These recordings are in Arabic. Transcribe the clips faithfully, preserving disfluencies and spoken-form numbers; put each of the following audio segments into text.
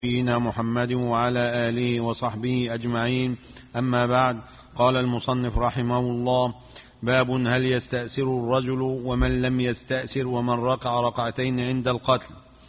نبينا محمد وعلى آله وصحبه أجمعين. أما بعد، قال المصنف رحمه الله: باب هل يستأسر الرجل ومن لم يستأسر ومن ركع ركعتين عند القتل.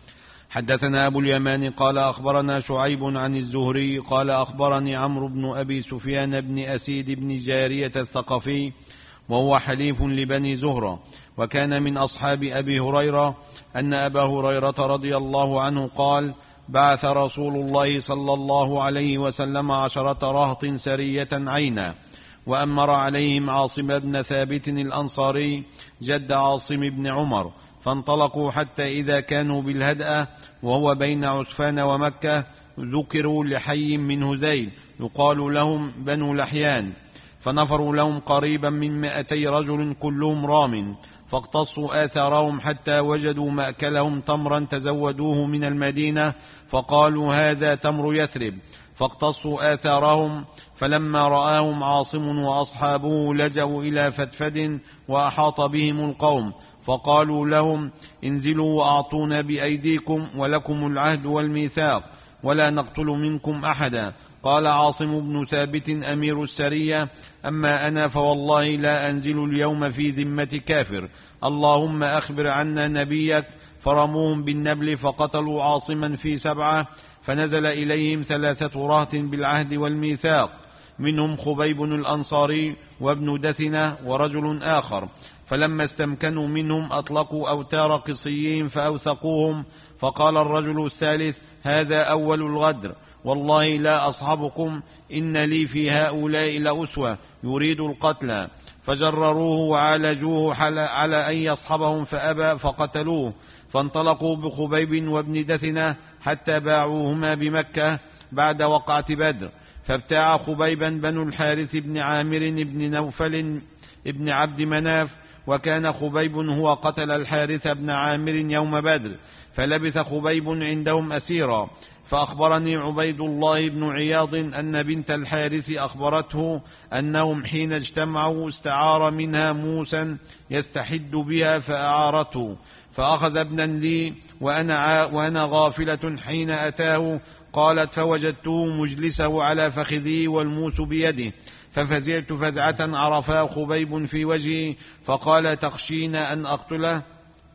حدثنا أبو اليمان قال أخبرنا شعيب عن الزهري قال أخبرني عمرو بن أبي سفيان بن أسيد بن جارية الثقفي، وهو حليف لبني زهرة، وكان من أصحاب أبي هريرة، أن أبا هريرة رضي الله عنه قال: بعث رسول الله صلى الله عليه وسلم عشرة رهط سرية عينا، وأمر عليهم عاصم بن ثابت الأنصاري جد عاصم بن عمر، فانطلقوا حتى إذا كانوا بالهدأة وهو بين عسفان ومكة ذكروا لحي من هذيل يقال لهم بنو لحيان، فنفروا لهم قريبا من مائتي رجل كلهم رام، فاقتصوا آثارهم حتى وجدوا مأكلهم تمرا تزودوه من المدينة، فقالوا هذا تمر يثرب، فاقتصوا آثارهم، فلما رآهم عاصم وأصحابه لجأوا إلى فتفد وأحاط بهم القوم، فقالوا لهم: انزلوا وأعطونا بأيديكم ولكم العهد والميثاق، ولا نقتل منكم أحدا. قال عاصم بن ثابت أمير السرية: أما أنا فوالله لا أنزل اليوم في ذمة كافر، اللهم أخبر عنا نبيك. فرموهم بالنبل فقتلوا عاصما في سبعة، فنزل إليهم ثلاثة رهط بالعهد والميثاق، منهم خبيب الأنصاري وابن دثنة ورجل آخر، فلما استمكنوا منهم أطلقوا أوتار قصيين فأوثقوهم، فقال الرجل الثالث: هذا أول الغدر، والله لا أصحبكم، إن لي في هؤلاء لأسوة يريد القتل، فجرروه وعالجوه على أن يصحبهم فأبى، فقتلوه، فانطلقوا بخبيب وابن دثنة حتى باعوهما بمكة بعد وقعة بدر، فابتاع خبيبا بنو الحارث بن عامر بن نوفل بن عبد مناف، وكان خبيب هو قتل الحارث بن عامر يوم بدر، فلبث خبيب عندهم أسيرا. فأخبرني عبيد الله بن عياض أن بنت الحارث أخبرته أنهم حين اجتمعوا استعار منها موسى يستحد بها فأعارته، فأخذ ابنا لي وأنا, وأنا غافلة حين أتاه، قالت: فوجدته مجلسه على فخذه والموس بيده، ففزعت فزعة عرفا خبيب في وجهي، فقال: تخشين أن أقتله؟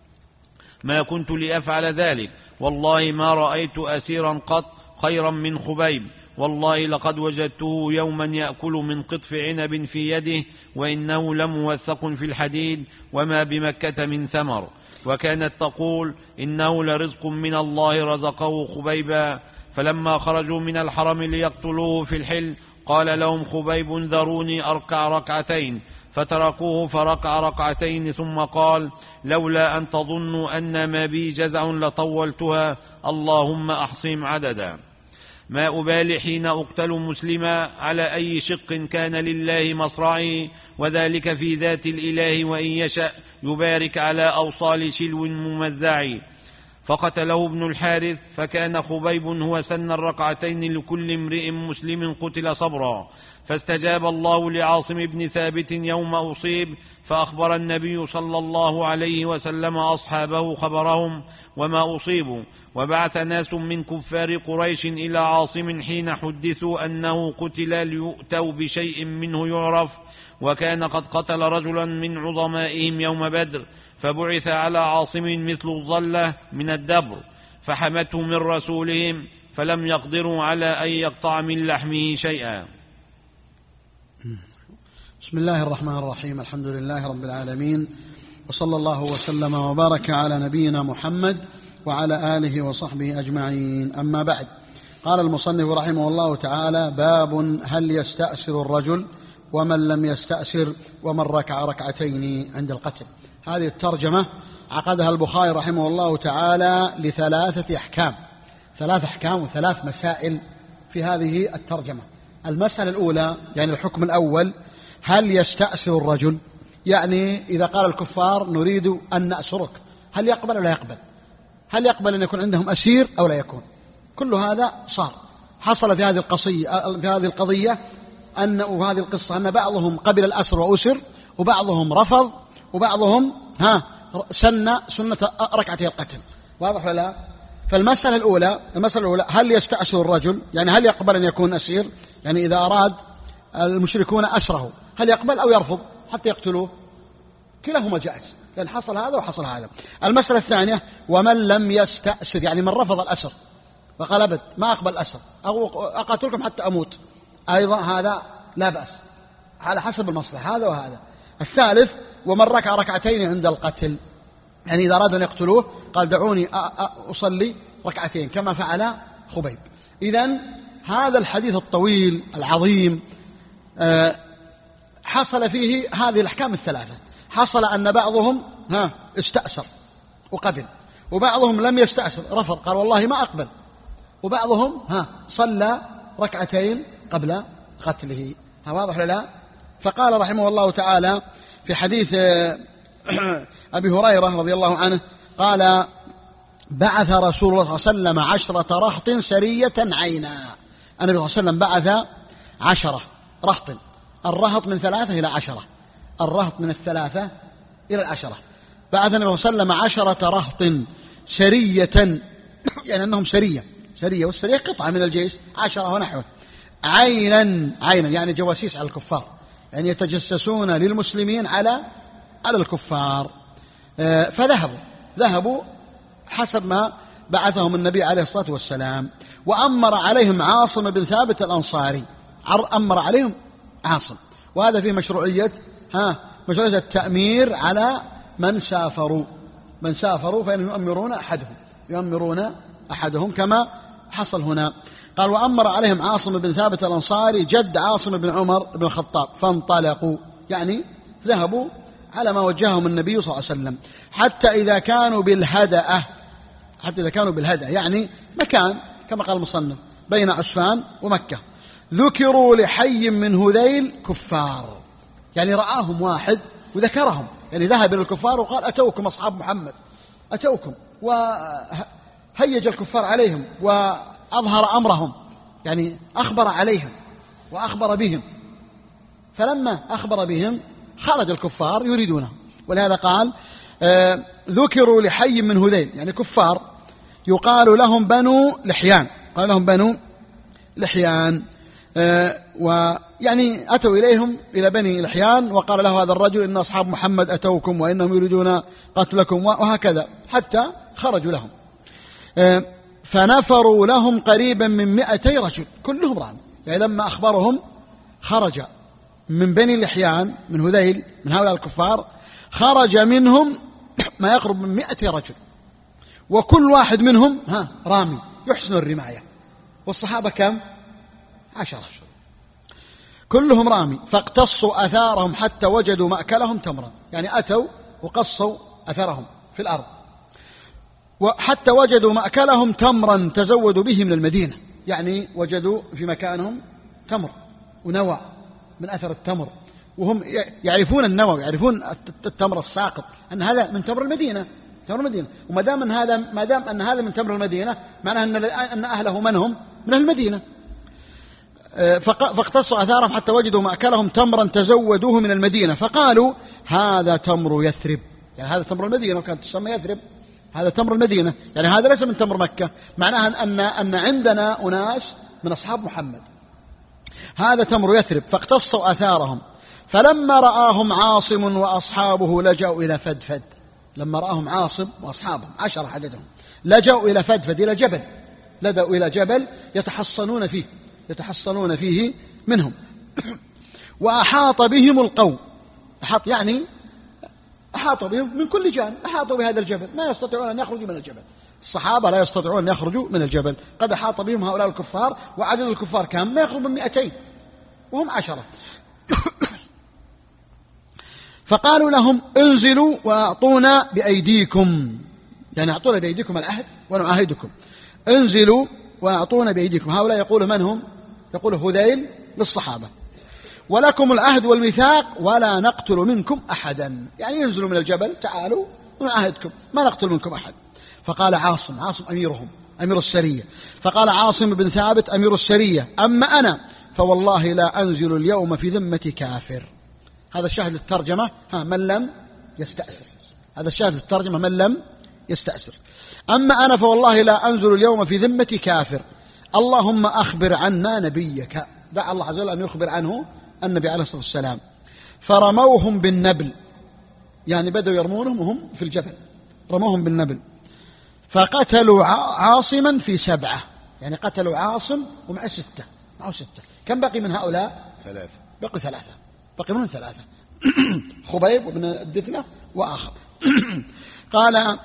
ما كنت لأفعل ذلك، والله ما رأيت أسيرا قط خيرا من خبيب، والله لقد وجدته يوما يأكل من قطف عنب في يده، وإنه لموثق في الحديد، وما بمكة من ثمر. وكانت تقول: إنه لرزق من الله رزقه خبيبا. فلما خرجوا من الحرم ليقتلوه في الحل قال لهم خبيب: ذروني أركع ركعتين، فتركوه فركع ركعتين، ثم قال: لولا أن تظنوا أن ما بي جزع لطولتها، اللهم أحصهم عددا. ما أبالي حين أقتل مسلما على أي شق كان لله مصرعي، وذلك في ذات الإله، وإن يشأ يبارك على أوصال شلو ممذع. فقتله ابن الحارث، فكان خبيب هو سن الركعتين لكل امرئ مسلم قتل صبرا. فاستجاب الله لعاصم بن ثابت يوم أصيب، فأخبر النبي صلى الله عليه وسلم أصحابه خبرهم وما أصيبوا، وبعث ناس من كفار قريش إلى عاصم حين حدثوا أنه قتل ليؤتوا بشيء منه يعرف، وكان قد قتل رجلا من عظمائهم يوم بدر، فبعث على عاصم مثل الظلة من الدبر، فحمته من رسولهم، فلم يقدروا على أن يقطع من لحمه شيئا. بسم الله الرحمن الرحيم، الحمد لله رب العالمين، وصلى الله وسلم وبارك على نبينا محمد وعلى آله وصحبه أجمعين. أما بعد، قال المصنف رحمه الله تعالى: باب هل يستأسر الرجل ومن لم يستأسر ومن ركع ركعتين عند القتل. هذه الترجمة عقدها البخاري رحمه الله تعالى لثلاثة أحكام، ثلاث أحكام وثلاث مسائل في هذه الترجمة. المسألة الأولى يعني الحكم الأول: هل يستأسر الرجل؟ يعني إذا قال الكفار نريد أن نأسرك، هل يقبل أو لا يقبل؟ هل يقبل أن يكون عندهم أسير أو لا يكون؟ كل هذا صار حصل في هذه القضية في هذه القضية أن وهذه القصة أن بعضهم قبل الأسر وأسر، وبعضهم رفض، وبعضهم ها سن سنة ركعتي القتل. واضح ولا لا؟ فالمسألة الأولى المسألة الأولى هل يستأسر الرجل، يعني هل يقبل أن يكون أسير، يعني إذا أراد المشركون أسره هل يقبل أو يرفض حتى يقتلوه؟ كلاهما جائز، لأن حصل هذا وحصل هذا. المسألة الثانية ومن لم يستأسر، يعني من رفض الأسر فقال أبد ما أقبل الأسر أو أقاتلكم حتى أموت، أيضا هذا لا بأس على حسب المصلحة، هذا وهذا. الثالث ومن ركع ركعتين عند القتل، يعني إذا أرادوا أن يقتلوه قال دعوني أصلي ركعتين كما فعل خبيب. إذن هذا الحديث الطويل العظيم حصل فيه هذه الأحكام الثلاثة. حصل أن بعضهم ها استأسر وقبل، وبعضهم لم يستأسر رفض قال والله ما أقبل، وبعضهم ها صلى ركعتين قبل قتله. ها واضح لا؟ فقال رحمه الله تعالى في حديث أبي هريرة رضي الله عنه قال بعث رسول الله صلى الله عليه وسلم عشرة رهط سرية عينا. النبي صلى الله عليه وسلم بعث عشرة رهط، الرهط من ثلاثة إلى عشرة، الرهط من الثلاثة إلى العشرة. بعث النبي صلى الله عليه وسلم عشرة رهط سرية، يعني أنهم سرية سرية والسرية قطعة من الجيش، عشرة ونحوه، عينا عينا يعني جواسيس على الكفار، يعني يتجسسون للمسلمين على على الكفار. فذهبوا ذهبوا حسب ما بعثهم النبي عليه الصلاة والسلام، وأمر عليهم عاصم بن ثابت الأنصاري، أمر عليهم عاصم، وهذا فيه مشروعية ها مشروعية التأمير على من سافروا من سافروا فإنهم يؤمرون أحدهم يؤمرون أحدهم كما حصل هنا. قال وأمر عليهم عاصم بن ثابت الأنصاري جد عاصم بن عمر بن الخطاب، فانطلقوا يعني ذهبوا على ما وجههم النبي صلى الله عليه وسلم، حتى إذا كانوا بالهدأة حتى إذا كانوا بالهدأة يعني مكان كما قال المصنف بين عسفان ومكة، ذكروا لحي من هذيل كفار، يعني رآهم واحد وذكرهم، يعني ذهب إلى الكفار وقال أتوكم أصحاب محمد أتوكم، وهيج الكفار عليهم وأظهر أمرهم، يعني أخبر عليهم وأخبر بهم. فلما أخبر بهم خرج الكفار يريدونه، ولهذا قال آه ذكروا لحي من هذيل، يعني كفار يقال لهم بنو لحيان، قال لهم بنو لحيان آه ويعني أتوا إليهم إلى بني لحيان وقال له هذا الرجل إن أصحاب محمد أتوكم وإنهم يريدون قتلكم، وهكذا حتى خرجوا لهم آه فنفروا لهم قريبا من مئتي رجل كلهم رام، يعني لما أخبرهم خرج من بني لحيان من هذيل من هؤلاء الكفار، خرج منهم ما يقرب من مئة رجل، وكل واحد منهم ها رامي يحسن الرماية، والصحابة كم؟ عشرة كلهم رامي. فاقتصوا أثارهم حتى وجدوا مأكلهم تمرا، يعني أتوا وقصوا أثرهم في الأرض وحتى وجدوا مأكلهم تمرا تزودوا به من المدينة، يعني وجدوا في مكانهم تمر ونوى من أثر التمر، وهم يعرفون النوى يعرفون التمر الساقط أن هذا من تمر المدينة تمر المدينة، وما دام أن هذا ما دام أن هذا من تمر المدينة معناه أن أن أهله من هم من المدينة. فاقتصوا أثارهم حتى وجدوا مأكلهم تمرا تزودوه من المدينة، فقالوا هذا تمر يثرب، يعني هذا تمر المدينة وكانت تسمى يثرب، هذا تمر المدينة، يعني هذا ليس من تمر مكة، معناها أن أن عندنا أناس من أصحاب محمد، هذا تمر يثرب. فاقتصوا أثارهم، فلما رآهم عاصم وأصحابه لجأوا إلى فدفد، لما رآهم عاصم وأصحابهم عشر عددهم لجأوا إلى فدفد إلى جبل، لجأوا إلى جبل يتحصنون فيه يتحصنون فيه منهم وأحاط بهم القوم، أحاط يعني أحاط بهم من كل جانب، أحاطوا بهذا الجبل ما يستطيعون أن يخرجوا من الجبل، الصحابة لا يستطيعون أن يخرجوا من الجبل، قد أحاط بهم هؤلاء الكفار، وعدد الكفار كان ما يقرب من مئتين وهم عشرة. فقالوا لهم انزلوا وأعطونا بأيديكم، يعني أعطونا بأيديكم العهد ونعاهدكم، انزلوا وأعطونا بأيديكم. هؤلاء يقول من هم؟ يقول هذيل للصحابة، ولكم العهد والميثاق ولا نقتل منكم أحدا، يعني ينزلوا من الجبل تعالوا ونعاهدكم ما نقتل منكم أحد. فقال عاصم عاصم أميرهم أمير السرية، فقال عاصم بن ثابت أمير السرية أما أنا فوالله لا أنزل اليوم في ذمة كافر. هذا الشاهد للترجمة ها من لم يستأسر، هذا الشاهد للترجمة من لم يستأسر. أما أنا فوالله لا أنزل اليوم في ذمة كافر، اللهم أخبر عنا نبيك. دعا الله عز وجل أن يخبر عنه النبي عليه الصلاة والسلام. فرموهم بالنبل، يعني بدأوا يرمونهم وهم في الجبل، رموهم بالنبل. فقتلوا عاصما في سبعة، يعني قتلوا عاصم ومع ستة، معه ستة. كم بقي من هؤلاء؟ ثلاثة. بقي ثلاثة، بقي منهم ثلاثة خبيب وابن الدثنة وآخر. قال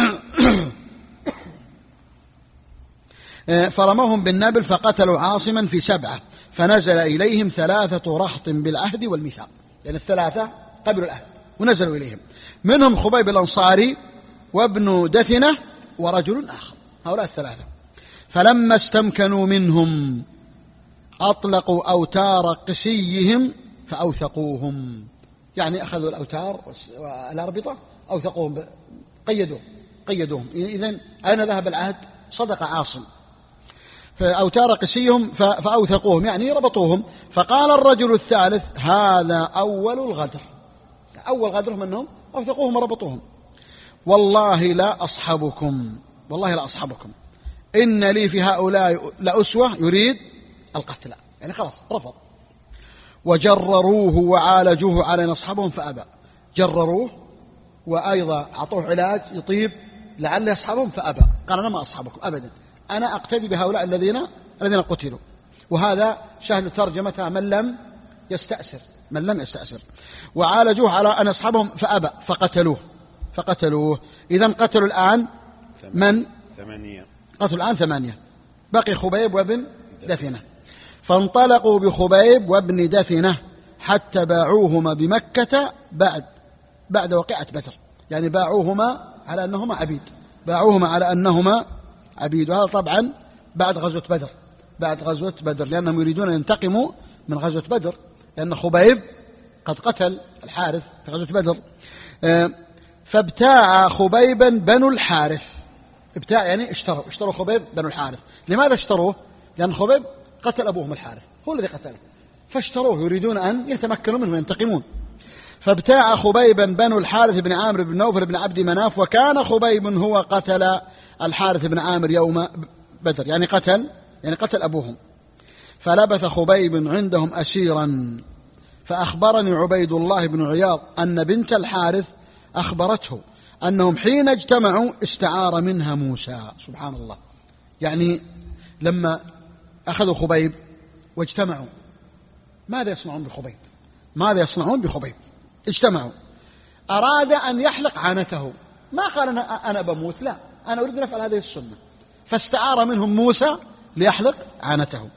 فرموهم بالنبل فقتلوا عاصما في سبعة، فنزل إليهم ثلاثة رهط بالعهد والميثاق، يعني الثلاثة قبلوا العهد ونزلوا إليهم، منهم خبيب الأنصاري وابن دثنة ورجل آخر، هؤلاء الثلاثة. فلما استمكنوا منهم أطلقوا أوتار قسيهم فأوثقوهم، يعني أخذوا الأوتار والأربطة أوثقوهم، قيدوهم قيدوهم إذن أين ذهب العهد؟ صدق عاصم. فأوتار قسيهم فأوثقوهم، يعني ربطوهم. فقال الرجل الثالث هذا أول الغدر، أول غدر منهم أوثقوهم وربطوهم. والله لا أصحبكم، والله لا أصحبكم، إن لي في هؤلاء لأسوة، يريد القتل، يعني خلاص رفض. وجرروه وعالجوه على أن أصحبهم فأبى، جرروه وأيضا أعطوه علاج يطيب لعل يصحبهم فأبى، قال أنا ما أصحبكم أبدا، أنا أقتدي بهؤلاء الذين الذين قتلوا. وهذا شاهد ترجمتها من لم يستأسر، من لم يستأسر. وعالجوه على أن أصحبهم فأبى فقتلوه فقتلوه إذن قتلوا الآن من؟ ثمانية. قتلوا الآن ثمانية، بقي خبيب وابن دثنة. فانطلقوا بخبيب وابن دثنة حتى باعوهما بمكة بعد بعد وقعة بدر، يعني باعوهما على أنهما عبيد، باعوهما على أنهما عبيد. وهذا طبعا بعد غزوة بدر، بعد غزوة بدر، لأنهم يريدون أن ينتقموا من غزوة بدر، لأن خبيب قد قتل الحارث في غزوة بدر. فابتاع خبيبا بنو الحارث، ابتاع يعني اشتروا اشتروا خبيب بنو الحارث. لماذا اشتروه؟ لأن خبيب قتل أبوهم الحارث، هو الذي قتله، فاشتروه يريدون أن يتمكنوا منه وينتقمون. فابتاع خبيبا بنو الحارث بن عامر بن نوفل بن عبد مناف، وكان خبيب هو قتل الحارث بن عامر يوم بدر، يعني قتل يعني قتل أبوهم. فلبث خبيب عندهم أسيرا، فأخبرني عبيد الله بن عياض أن بنت الحارث أخبرته أنهم حين اجتمعوا استعار منها موسى. سبحان الله، يعني لما أخذوا خبيب واجتمعوا ماذا يصنعون بخبيب؟ ماذا يصنعون بخبيب؟ اجتمعوا، أراد أن يحلق عانته، ما قال أنا, أنا بموت، لا أنا أريد أن أفعل هذه السنة، فاستعار منهم موسى ليحلق عانته.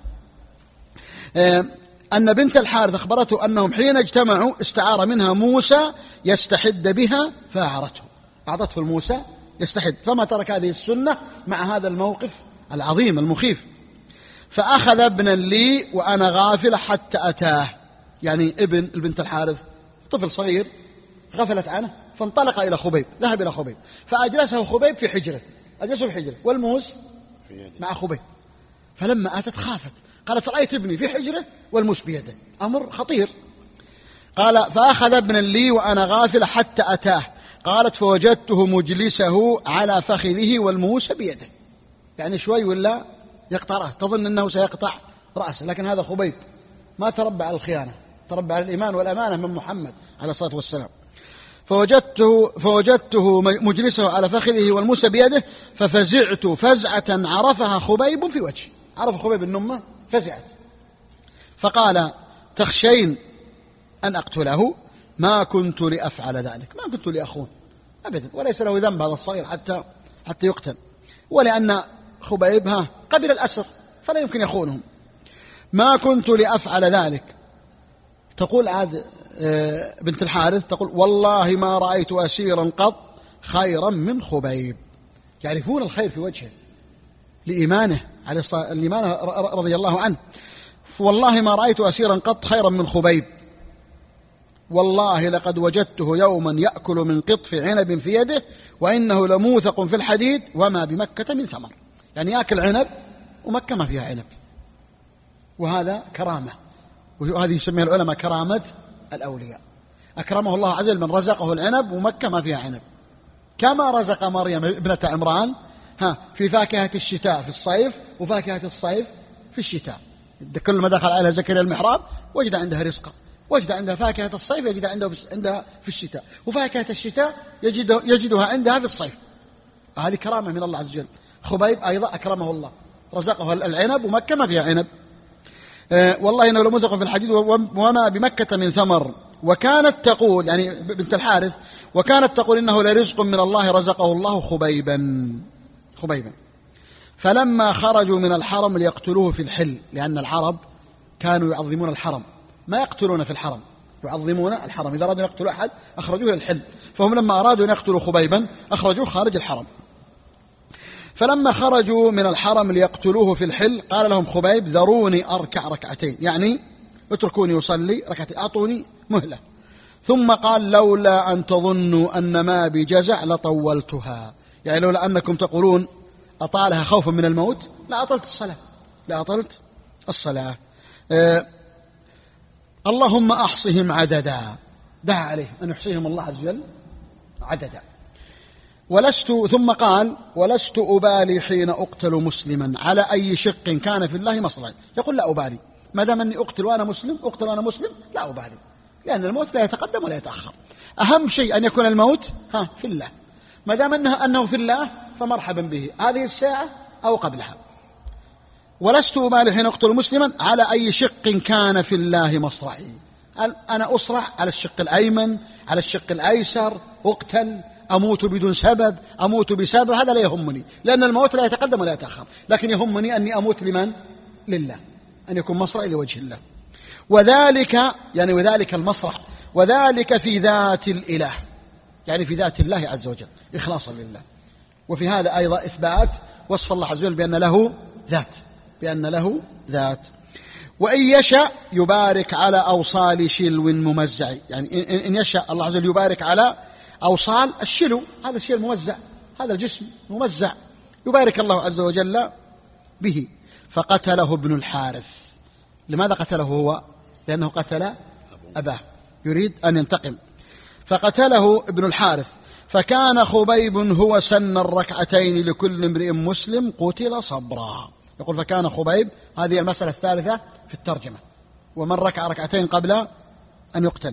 أن بنت الحارث أخبرته أنهم حين اجتمعوا استعار منها موسى يستحد بها فأعرته، أعطته الموسى يستحد، فما ترك هذه السنة مع هذا الموقف العظيم المخيف. فأخذ ابنا لي وأنا غافل حتى أتاه، يعني ابن البنت الحارث طفل صغير غفلت عنه، فانطلق إلى خبيب، ذهب إلى خبيب فأجلسه خبيب في حجره، أجلسه في حجره والموس مع خبيب. فلما أتت خافت، قالت رأيت ابني في حجره والموس بيده، أمر خطير. قال فأخذ ابنا لي وأنا غافل حتى أتاه، قالت فوجدته مجلسه على فخذه والموس بيده، يعني شوي ولا يقطع رأسه، تظن أنه سيقطع رأسه، لكن هذا خبيب ما تربى على الخيانة، تربى على الإيمان والأمانة من محمد عليه الصلاة والسلام. فوجدته, فوجدته مجلسه على فخذه والموس بيده، ففزعت فزعة عرفها خبيب في وجهه، عرف خبيب النمة فزعت، فقال تخشين أن أقتله؟ ما كنت لأفعل ذلك، ما كنت لأخون أبدا، وليس له ذنب هذا الصغير حتى حتى يقتل، ولأن خبيبها قبل الأسر فلا يمكن يخونهم، ما كنت لأفعل ذلك. تقول عاد بنت الحارث تقول والله ما رأيت أسيرا قط خيرا من خبيب، يعرفون الخير في وجهه لإيمانه عليه الإيمان رضي الله عنه. والله ما رأيت أسيرا قط خيرا من خبيب، والله لقد وجدته يوما يأكل من قطف عنب في يده وإنه لموثق في الحديد وما بمكة من ثمر، يعني يأكل عنب ومكة ما فيها عنب، وهذا كرامة، وهذه يسميها العلماء كرامة الأولياء، أكرمه الله عز وجل من رزقه العنب ومكة ما فيها عنب، كما رزق مريم ابنة عمران ها في فاكهة الشتاء في الصيف وفاكهة الصيف في الشتاء. كل ما دخل عليها زكريا المحراب وجد عندها رزقا، وجد عندها فاكهة الصيف يجد عندها في الشتاء، وفاكهة الشتاء يجد يجدها عندها في الصيف. هذه كرامة من الله عز وجل. خبيب أيضا أكرمه الله، رزقه العنب، ومكة ما فيها عنب. أه والله إنه لمزق في الحديد وما بمكة من ثمر. وكانت تقول يعني بنت الحارث وكانت تقول إنه لرزق من الله رزقه الله خبيبا خبيبا فلما خرجوا من الحرم ليقتلوه في الحل، لأن العرب كانوا يعظمون الحرم، ما يقتلون في الحرم، يعظمون الحرم. إذا أرادوا يقتلوا أحد أخرجوه إلى الحل، فهم لما أرادوا أن يقتلوا خبيبا أخرجوه خارج الحرم. فلما خرجوا من الحرم ليقتلوه في الحل قال لهم خبيب ذروني أركع ركعتين، يعني اتركوني يصلي ركعتين، أعطوني مهلة. ثم قال لولا أن تظنوا أن ما بجزع لطولتها، يعني لولا أنكم تقولون أطالها خوفا من الموت لا أطلت الصلاة لا أطلت الصلاة. أه اللهم أحصهم عددا، دعا عليهم أن يحصيهم الله عز وجل عددا. ولست ثم قال ولست أبالي حين أقتل مسلما على أي شق كان في الله مصرعي، يقول لا أبالي ما دام أني أقتل وأنا مسلم أقتل وأنا مسلم لا أبالي، لأن الموت لا يتقدم ولا يتأخر، أهم شيء أن يكون الموت ها في الله، ما دام أنه, أنه في الله فمرحبا به هذه الساعة أو قبلها. ولست أبالي حين أقتل مسلما على أي شق كان في الله مصرعي، أنا أصرع على الشق الأيمن على الشق الأيسر، أقتل أموت بدون سبب أموت بسبب، هذا لا يهمني، لأن الموت لا يتقدم ولا يتأخر، لكن يهمني أني أموت لمن؟ لله، أن يكون مصرعي لوجه الله. وذلك يعني وذلك المصرع وذلك في ذات الإله، يعني في ذات الله عز وجل إخلاصا لله. وفي هذا أيضا إثبات وصف الله عز وجل بأن له ذات بأن له ذات. وإن يشاء يبارك على أوصال شلو ممزع، يعني إن يشاء الله عز وجل يبارك على أوصال الشلو، هذا الشيء الموزع، هذا الجسم ممزع يبارك الله عز وجل به. فقتله ابن الحارث. لماذا قتله هو؟ لأنه قتل أباه يريد أن ينتقم، فقتله ابن الحارث. فكان خبيب هو سن الركعتين لكل امرئ مسلم قتل صبرا. يقول فكان خبيب، هذه المسألة الثالثة في الترجمة، ومن ركع ركعتين قبل أن يقتل.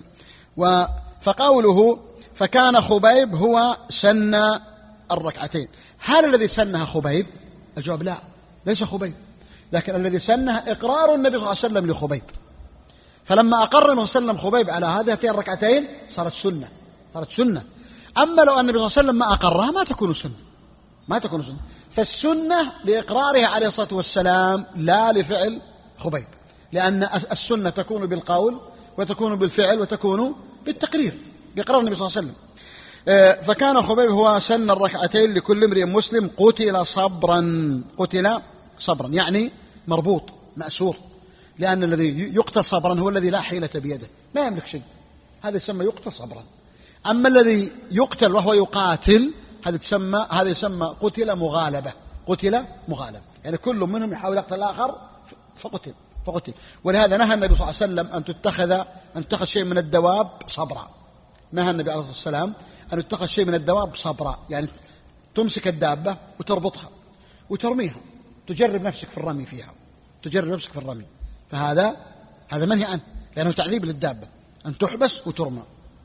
فقوله فكان خبيب هو سن الركعتين، هل الذي سنها خبيب؟ الجواب لا، ليس خبيب، لكن الذي سنها إقرار النبي صلى الله عليه وسلم لخبيب. فلما أقر النبي صلى الله عليه وسلم خبيب على هذه الركعتين صارت سنة صارت سنة أما لو أن النبي صلى الله عليه وسلم ما أقرها ما تكون سنة ما تكون سنة فالسنة لإقرارها عليه الصلاة والسلام لا لفعل خبيب، لأن السنة تكون بالقول وتكون بالفعل وتكون بالتقرير بإقرار النبي صلى الله عليه وسلم. فكان خبيب هو سن الركعتين لكل امرئ مسلم قتل صبرا قتل صبرا يعني مربوط مأسور، لأن الذي يقتل صبرا هو الذي لا حيلة بيده ما يملك شيء، هذا يسمى يقتل صبرا. أما الذي يقتل وهو يقاتل هذا يسمى هذا يسمى قتل مغالبة قتل مغالبة يعني كل منهم يحاول يقتل الآخر فقتل فقتل. ولهذا نهى النبي صلى الله عليه وسلم أن تتخذ أن تتخذ شيء من الدواب صبرا، نهى النبي عليه الصلاة والسلام أن يتخذ شيء من الدواب صبرا، يعني تمسك الدابة وتربطها وترميها، تجرب نفسك في الرمي فيها تجرب نفسك في الرمي، فهذا هذا منهي عنه لأنه تعذيب للدابة أن تحبس وترمى.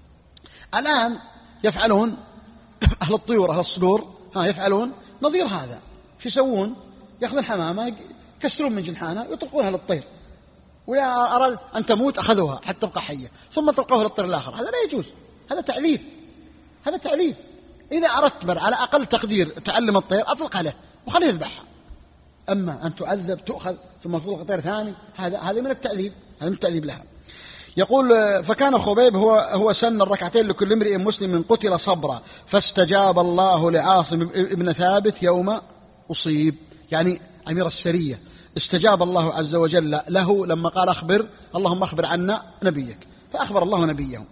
الآن يفعلون أهل الطيور أهل الصدور ها يفعلون نظير هذا، شو يسوون؟ يأخذون الحمامة يكسرون من جنحانها ويطلقونها للطير، وإذا أراد أن تموت أخذوها حتى تبقى حية ثم تلقوها للطير الآخر، هذا لا يجوز، هذا تعليف هذا تعليف. إذا أردت بر على أقل تقدير تعلم الطير أطلق عليه وخليه يذبحها، أما أن تعذب تؤخذ ثم تطلق طير ثاني هذا هذا من التعذيب هذا من التعذيب لها. يقول فكان خبيب هو هو سن الركعتين لكل امرئ مسلم قتل صبرا فاستجاب الله لعاصم ابن ثابت يوم أصيب، يعني أمير السرية استجاب الله عز وجل له لما قال أخبر اللهم أخبر عنا نبيك، فأخبر الله نبيه.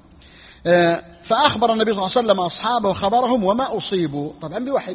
فأخبر النبي صلى الله عليه وسلم أصحابه خبرهم وما أصيبوا طبعا بوحي.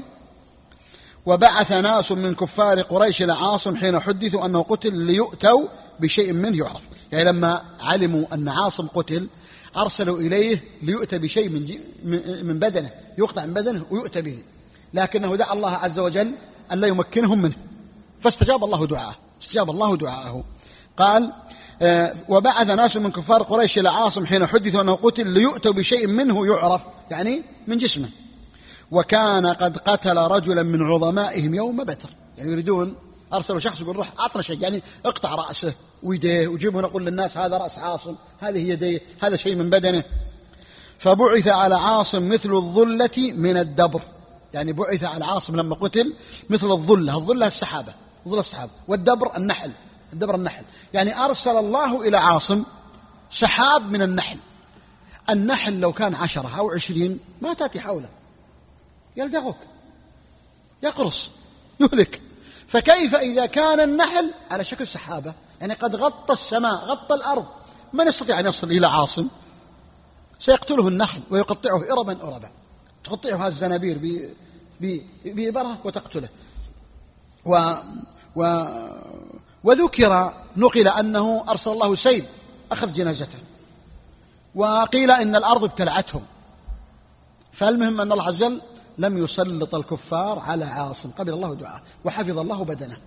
وبعث ناس من كفار قريش لعاصم حين حدثوا أنه قتل ليؤتوا بشيء منه يعرف، يعني لما علموا أن عاصم قتل أرسلوا إليه ليؤتى بشيء من, من بدنه، يقطع من بدنه ويؤتى به، لكنه دعا الله عز وجل أن لا يمكنهم منه، فاستجاب الله دعاءه، استجاب الله دعاءه. قال آه وبعث ناس من كفار قريش إلى عاصم حين حدثوا أنه قتل ليؤتوا بشيء منه يعرف، يعني من جسمه، وكان قد قتل رجلا من عظمائهم يوم بدر، يعني يريدون، أرسلوا شخص يقول روح أعطنا شيء، يعني اقطع رأسه ويديه وجيبه نقول للناس هذا رأس عاصم، هذه يديه، هذا شيء من بدنه. فبعث على عاصم مثل الظلة من الدبر، يعني بعث على عاصم لما قتل مثل الظلة، الظلة السحابة، ظل السحابة، والدبر النحل، الدبر النحل، يعني أرسل الله إلى عاصم سحاب من النحل. النحل لو كان عشرة أو عشرين ما تأتي حوله، يلدغك، يقرص، يهلك، فكيف إذا كان النحل على شكل سحابة، يعني قد غطى السماء، غطى الأرض، من يستطيع أن يصل إلى عاصم؟ سيقتله النحل ويقطعه إربا أربا، تقطعه الزنابير بإبرة وتقتله. و و وذكر نقل أنه أرسل الله سيل أخذ جنازته، وقيل إن الأرض ابتلعتهم. فالمهم أن الله عز وجل لم يسلط الكفار على عاصم، قبل الله دعاءه وحفظ الله بدنه.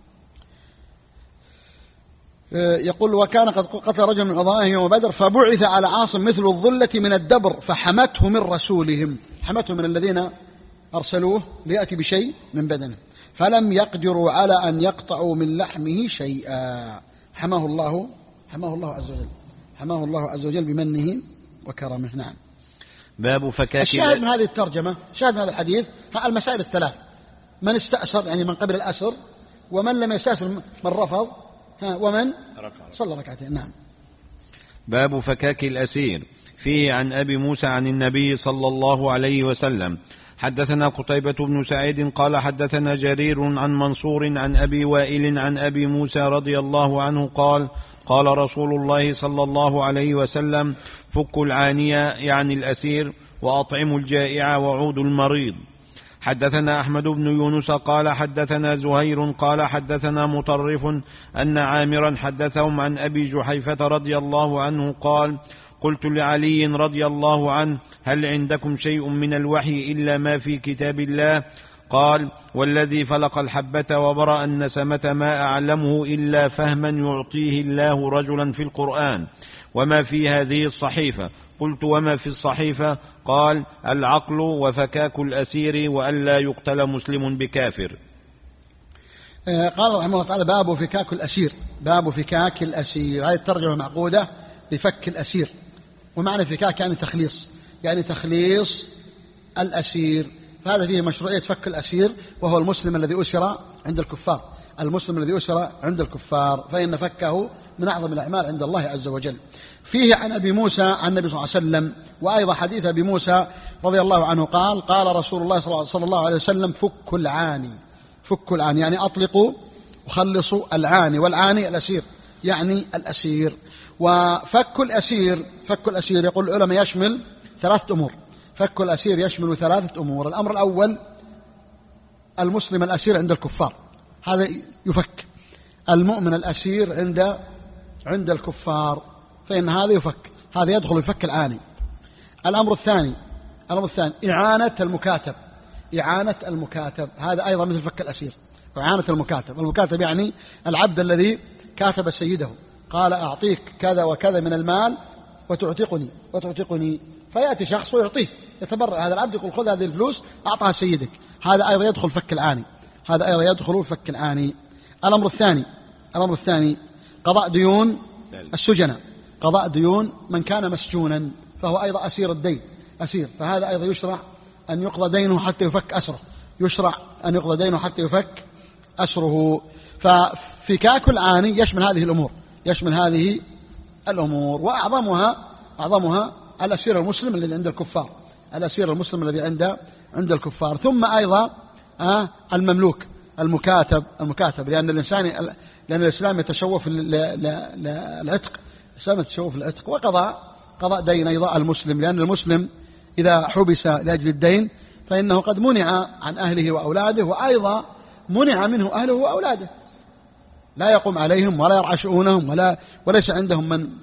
يقول وكان قد قتل رجل من عظمائهم يوم بدر، فبعث على عاصم مثل الظلة من الدبر فحمته من رسولهم، حمته من الذين أرسلوه ليأتي بشيء من بدنه، فلم يقدروا على أن يقطعوا من لحمه شيئا، حماه الله، حماه الله عز وجل، حماه الله عز وجل بمنه وكرمه. نعم. باب فكاك. الشاهد من هذه الترجمة، شاهد من هذا الحديث المسائل الثلاث: من استأسر يعني من قبل الأسر، ومن لم يستأسر من رفض، ومن صلى ركعتين. نعم. باب فكاك الأسير. فيه عن أبي موسى عن النبي صلى الله عليه وسلم: حدثنا قتيبة بن سعيد قال حدثنا جرير عن منصور عن أبي وائل عن أبي موسى رضي الله عنه قال: قال رسول الله صلى الله عليه وسلم: فكوا العانية يعني الأسير، وأطعموا الجائع، وعودوا المريض. حدثنا أحمد بن يونس قال حدثنا زهير قال حدثنا مطرف أن عامرا حدثهم عن أبي جحيفة رضي الله عنه قال: قلت لعلي رضي الله عنه: هل عندكم شيء من الوحي إلا ما في كتاب الله؟ قال: والذي فلق الحبة وبرأ النسمة ما أعلمه إلا فهما يعطيه الله رجلا في القرآن، وما في هذه الصحيفة. قلت: وما في الصحيفة؟ قال: العقل وفكاك الأسير وألا يقتل مسلم بكافر. قال رحمه الله تعالى: باب فكاك الأسير، باب فكاك الأسير، هذه الترجمة معقودة بفك الأسير، ومعنى فكاك يعني تخليص، يعني تخليص الأسير، فهذا فيه مشروعية فك الأسير، وهو المسلم الذي أسر عند الكفار، المسلم الذي أسر عند الكفار، فإن فكه من أعظم الأعمال عند الله عز وجل. فيه عن أبي موسى عن النبي صلى الله عليه وسلم، وأيضا حديث أبي موسى رضي الله عنه قال: قال رسول الله صلى الله عليه وسلم: فك العاني، فك العاني يعني أطلقوا وخلصوا العاني، والعاني الأسير يعني الأسير. وفك الأسير، فك الأسير يقول العلماء يشمل ثلاثة أمور، فك الأسير يشمل ثلاثة أمور. الأمر الأول المسلم الأسير عند الكفار، هذا يفك. المؤمن الأسير عند عند الكفار، فإن هذا يفك، هذا يدخل يفك العاني. الأمر الثاني، الأمر الثاني إعانة المكاتب، إعانة المكاتب، هذا أيضا مثل فك الأسير، إعانة المكاتب. المكاتب يعني العبد الذي كاتب سيده قال: أعطيك كذا وكذا من المال وتعتقني وتعتقني، فيأتي شخص ويعطيه، يتبرع هذا العبد يقول: خذ هذه الفلوس أعطها سيدك، هذا أيضا يدخل فك العاني، هذا أيضا يدخل فك العاني. الأمر الثاني، الأمر الثاني قضاء ديون السجناء، قضاء ديون من كان مسجونا فهو أيضا أسير الدين، أسير، فهذا أيضا يشرع أن يقضى دينه حتى يفك أسره، يشرع أن يقضى دينه حتى يفك أسره. ففكاك العاني يشمل هذه الأمور، يشمل هذه الأمور، وأعظمها أعظمها الأسير المسلم الذي عند الكفار، الأسير المسلم الذي عند عند الكفار. ثم أيضا آه المملوك المكاتب، المكاتب لأن الإنسان لأن الإسلام يتشوف للعتق، الإسلام يتشوف للعتق، وقضاء قضاء دين أيضا المسلم، لأن المسلم إذا حبس لأجل الدين فإنه قد منع عن أهله وأولاده، وأيضا منع منه أهله وأولاده، لا يقوم عليهم ولا يرعى شؤونهم، ولا وليس عندهم من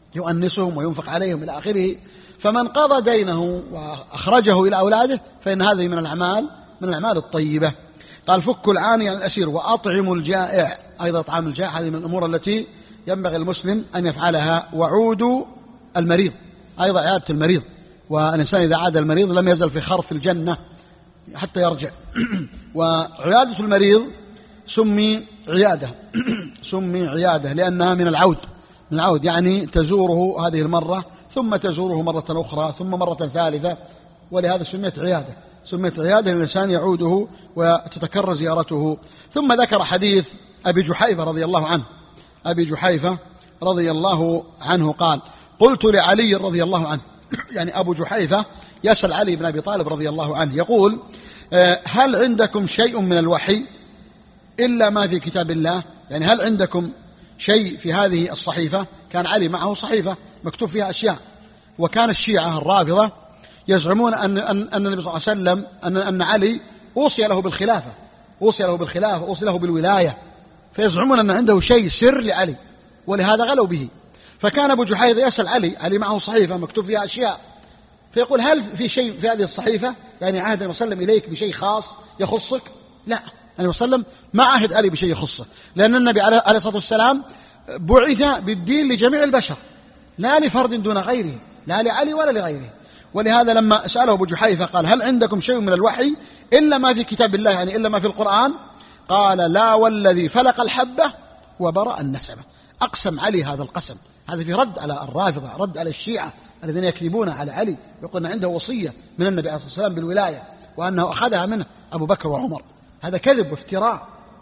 يؤنسهم وينفق عليهم إلى آخره. فمن قضى دينه وأخرجه إلى أولاده فإن هذه من الأعمال من الأعمال الطيبة. قال فك العاني عن الأسير وأطعم الجائع، أيضا طعام الجائع هذه من الأمور التي ينبغي المسلم أن يفعلها. وعود المريض، أيضا عيادة المريض، والإنسان إذا عاد المريض لم يزل في خرف الجنة حتى يرجع. وعيادة المريض سمي عيادة سمي عيادة لأنها من العود من العود يعني تزوره هذه المرة ثم تزوره مرة أخرى ثم مرة ثالثة، ولهذا سميت عيادة سميت عيادة الإنسان يعوده وتتكرر زيارته. ثم ذكر حديث أبي جحيفة رضي الله عنه أبي جحيفة رضي الله عنه قال قلت لعلي رضي الله عنه يعني أبو جحيفة يسأل علي بن أبي طالب رضي الله عنه يقول هل عندكم شيء من الوحي إلا ما في كتاب الله؟ يعني هل عندكم شيء في هذه الصحيفة؟ كان علي معه صحيفة مكتوب فيها أشياء، وكان الشيعة الرافضة يزعمون أن أن أن النبي صلى الله عليه وسلم أن أن علي أوصي له بالخلافة أوصي له بالخلافة أوصي له بالولاية، فيزعمون أن عنده شيء سر لعلي، ولهذا غلوا به. فكان أبو جحيفة يسأل علي علي معه صحيفة مكتوب فيها أشياء، فيقول هل في شيء في هذه الصحيفة يعني عهد النبي صلى الله عليه وسلم إليك بشيء خاص يخصك؟ لا، النبي صلى الله عليه وسلم ما عهد علي بشيء يخصه، لأن النبي عليه الصلاة والسلام بعث بالدين لجميع البشر لا لفرد دون غيره، لا لعلي ولا لغيره. ولهذا لما سأله أبو جحيفة قال هل عندكم شيء من الوحي إلا ما في كتاب الله يعني إلا ما في القرآن؟ قال لا والذي فلق الحبة وبرأ النسمة. أقسم علي هذا القسم، هذا في رد على الرافضة، رد على الشيعة الذين يكذبون على علي يقولون عنده وصية من النبي عليه الصلاة والسلام بالولاية وأنه أخذها منه أبو بكر وعمر، هذا كذب وافتراء.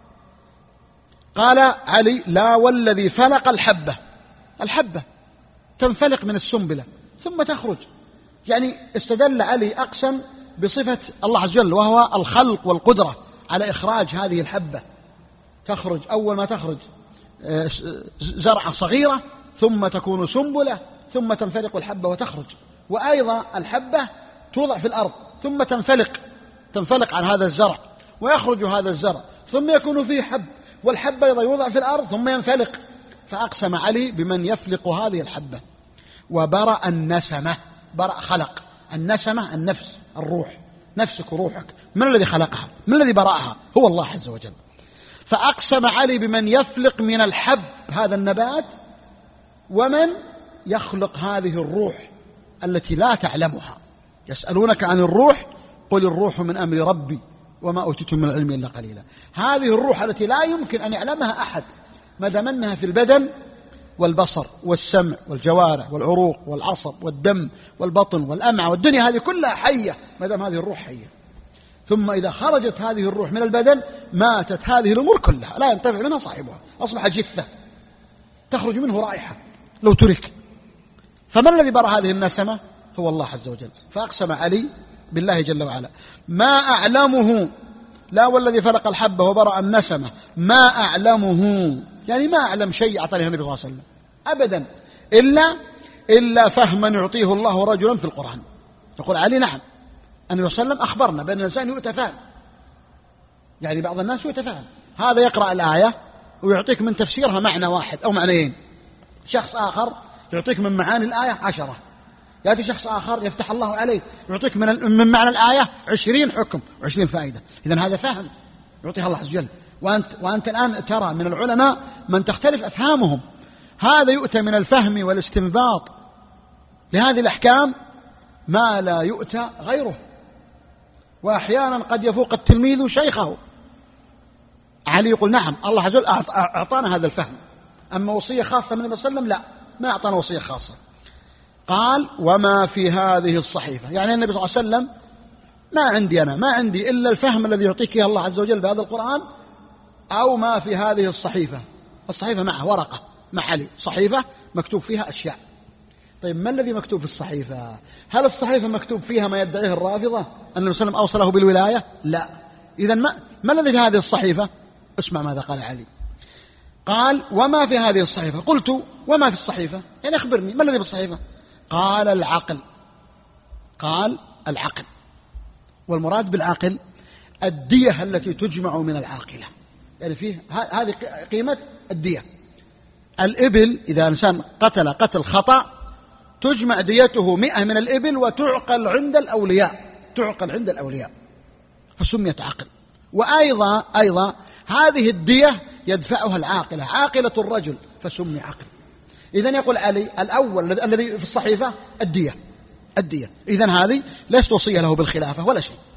قال علي لا والذي فلق الحبة، الحبة تنفلق من السنبلة ثم تخرج، يعني استدل علي أقسم بصفة الله عز وجل وهو الخلق والقدرة على إخراج هذه الحبة، تخرج أول ما تخرج زرعة صغيرة ثم تكون سنبلة ثم تنفلق الحبة وتخرج، وأيضا الحبة توضع في الأرض ثم تنفلق تنفلق عن هذا الزرع ويخرج هذا الزرع ثم يكون فيه حب، والحب أيضا يوضع في الأرض ثم ينفلق. فأقسم علي بمن يفلق هذه الحبة. وبرأ النسمة، برأ خلق، النسمة النفس الروح، نفسك وروحك، من الذي خلقها؟ من الذي برأها؟ هو الله عز وجل. فأقسم علي بمن يفلق من الحب هذا النبات ومن يخلق هذه الروح التي لا تعلمها. يسألونك عن الروح قل الروح من أمر ربي وما أوتيتم من العلم إلا قليلا. هذه الروح التي لا يمكن أن يعلمها أحد ما دام أنها في البدن والبصر والسمع والجوارح والعروق والعصب والدم والبطن والأمعاء والدنيا هذه كلها حية ما دام هذه الروح حية. ثم إذا خرجت هذه الروح من البدن ماتت هذه الأمور كلها، لا ينتفع منها صاحبها، أصبح جثة تخرج منه رائحة لو ترك. فما الذي برأ هذه النسمة؟ هو الله عز وجل. فأقسم علي بالله جل وعلا ما أعلمه، لا والذي فلق الحبة وبرأ النسمة، ما أعلمه يعني ما أعلم شيء أعطانيه النبي صلى الله عليه وسلم أبدا إلا إلا فهما يعطيه الله رجلا في القرآن. يقول علي نعم النبي صلى الله عليه وسلم أخبرنا بأن الإنسان يؤتى فهم، يعني بعض الناس يؤتى فهم، هذا يقرأ الآية ويعطيك من تفسيرها معنى واحد أو معنيين، شخص آخر يعطيك من معاني الآية عشرة، يأتي شخص آخر يفتح الله عليه يعطيك من من معنى الآية عشرين حكم وعشرين فائدة. إذن هذا فهم يعطيها الله عز وجل. وأنت, وأنت الآن ترى من العلماء من تختلف أفهامهم، هذا يؤتى من الفهم والاستنباط لهذه الأحكام ما لا يؤتى غيره، وأحيانا قد يفوق التلميذ شيخه. علي يقول نعم الله عز وجل أعطانا هذا الفهم، أما وصية خاصة من النبي صلى الله عليه وسلم لا، ما أعطانا وصية خاصة. قال وما في هذه الصحيفة، يعني النبي صلى الله عليه وسلم ما عندي أنا ما عندي إلا الفهم الذي يعطيك الله عز وجل بهذا القرآن، أو ما في هذه الصحيفة. الصحيفة معه ورقة مع علي صحيفة مكتوب فيها أشياء. طيب ما الذي مكتوب في الصحيفة؟ هل الصحيفة مكتوب فيها ما يدعيه الرافضة أن النبي صلى الله عليه وسلم أوصله بالولاية؟ لا. إذن ما, ما الذي في هذه الصحيفة؟ اسمع ماذا قال علي. قال وما في هذه الصحيفة. قلت وما في الصحيفة يعني أخبرني ما الذي في الصحيفة؟ قال العقل. قال العقل، والمراد بالعقل الدية التي تجمع من العاقلة، يعني فيه هذه قيمة الدية، الإبل إذا إنسان قتل قتل خطأ تجمع ديته مئة من الإبل وتعقل عند الأولياء، تعقل عند الأولياء فسميت عقل. وأيضا أيضا هذه الدية يدفعها العاقلة، عاقلة الرجل فسمي عقل. إذن يقول علي الأول الذي في الصحيفة الدية، الدية إذن هذه ليست وصية له بالخلافة ولا شيء.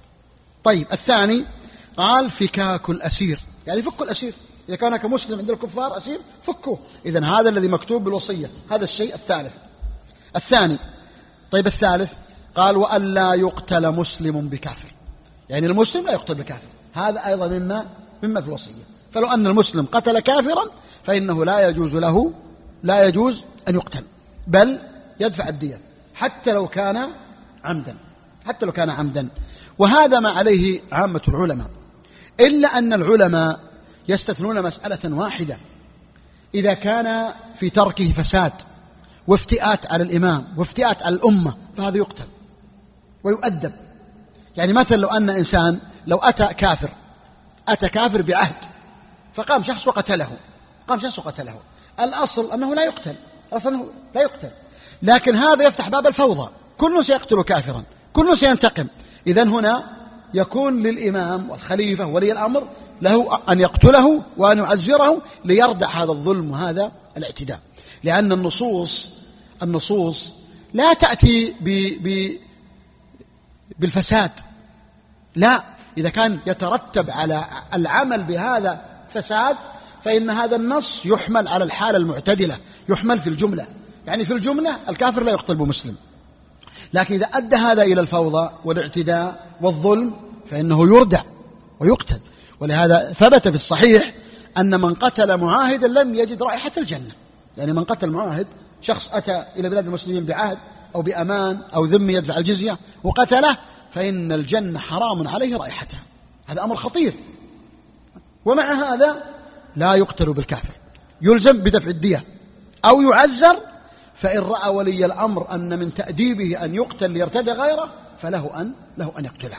طيب الثاني قال فكاك الأسير، يعني فك الأسير، إذا كان كمسلم عند الكفار أسير فكوه، إذن هذا الذي مكتوب بالوصية. هذا الشيء الثالث الثاني. طيب الثالث قال وأن لا يقتل مسلم بكافر، يعني المسلم لا يقتل بكافر، هذا أيضا مما مما في الوصية. فلو أن المسلم قتل كافرا فإنه لا يجوز له لا يجوز أن يقتل، بل يدفع الدية حتى لو كان عمدا، حتى لو كان عمدا. وهذا ما عليه عامة العلماء، إلا أن العلماء يستثنون مسألة واحدة، إذا كان في تركه فساد وافتئات على الإمام وافتئات على الأمة فهذا يقتل ويؤدب. يعني مثلا لو أن إنسان لو أتى كافر أتى كافر بعهد فقام شخص وقتله، قام شخص وقتله، الأصل أنه لا يقتل، الأصل أنه لا يقتل، لكن هذا يفتح باب الفوضى، كل سيقتل كافرا، كل سينتقم. إذن هنا يكون للإمام والخليفة ولي الأمر له أن يقتله وأن يعزره ليردع هذا الظلم وهذا الاعتداء، لأن النصوص النصوص لا تأتي ب ب بالفساد، لا، إذا كان يترتب على العمل بهذا فساد فإن هذا النص يحمل على الحالة المعتدلة، يحمل في الجملة، يعني في الجملة الكافر لا يقتل بمسلم، لكن إذا أدى هذا إلى الفوضى والاعتداء والظلم فإنه يردع ويقتل. ولهذا ثبت في الصحيح أن من قتل معاهدا لم يجد رائحة الجنة، يعني من قتل معاهد، شخص أتى إلى بلاد المسلمين بعهد أو بأمان أو ذمي يدفع الجزية وقتله فإن الجنة حرام عليه رائحتها، هذا أمر خطير. ومع هذا لا يقتل بالكافر، يلزم بدفع الدية أو يعزر، فإن رأى ولي الأمر أن من تأديبه أن يقتل ليرتدى غيره فله أن له أن يقتله.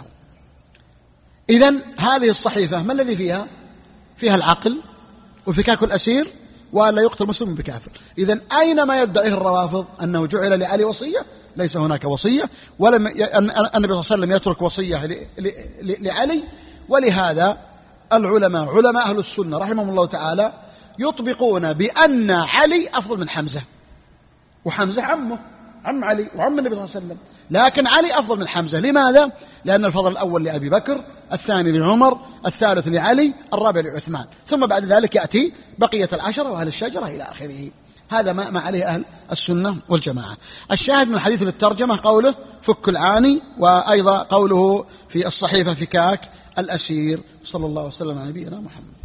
إذن هذه الصحيفة ما الذي فيها؟ فيها العقل وفكاك الأسير ولا يقتل مسلم بكافر. إذن أينما يدعيه الروافض أنه جعل لعلي وصية ليس هناك وصية، ولم النبي صلى الله عليه وسلم يترك وصية لعلي. ولهذا العلماء علماء أهل السنة رحمهم الله تعالى يطبقون بأن علي أفضل من حمزة، وحمزة عمه عم علي وعم النبي صلى الله عليه وسلم، لكن علي أفضل من حمزة. لماذا؟ لأن الفضل الأول لأبي بكر، الثاني لعمر، الثالث لعلي، الرابع لعثمان، ثم بعد ذلك يأتي بقية العشرة وأهل الشجرة إلى آخره. هذا ما عليه أهل السنة والجماعة. الشاهد من الحديث للترجمة قوله فك العاني، وأيضا قوله في الصحيفة فكاك الأسير. صلى الله وسلم على نبينا محمد.